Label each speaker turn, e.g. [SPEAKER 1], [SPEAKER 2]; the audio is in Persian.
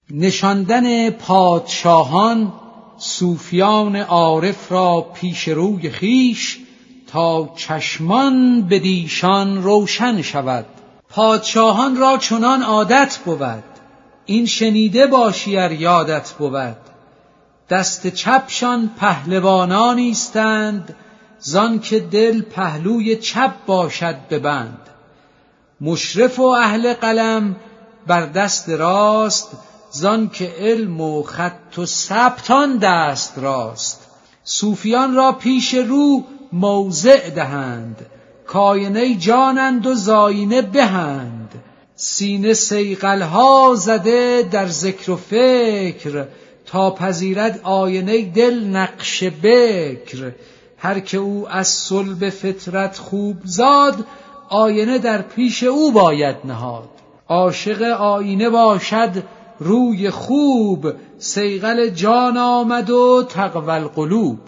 [SPEAKER 1] نشاندن پادشاهان صوفیان عارف را پیش روی خویش، تا چشمان بدیشان روشن شود. پادشاهان را چنان عادت بود، این شنیده باشی ار یادت بود. دست چپشان پهلوانانیستند، زان که دل پهلوی چپ باشد ببند. مشرف و اهل قلم بر دست راست، زان که علم و خط و ثبتان دست راست. صوفیان را پیش رو موضع دهند، کاینه جانند و زاینه بهند. سینه صیقلها زده در ذکر و فکر، تا پذیرد آینه دل نقش بکر. هر که او از صلب فطرت خوب زاد، آینه در پیش او باید نهاد. عاشق آینه باشد روی خوب، صیقل جان آمد و تقوی القلوب.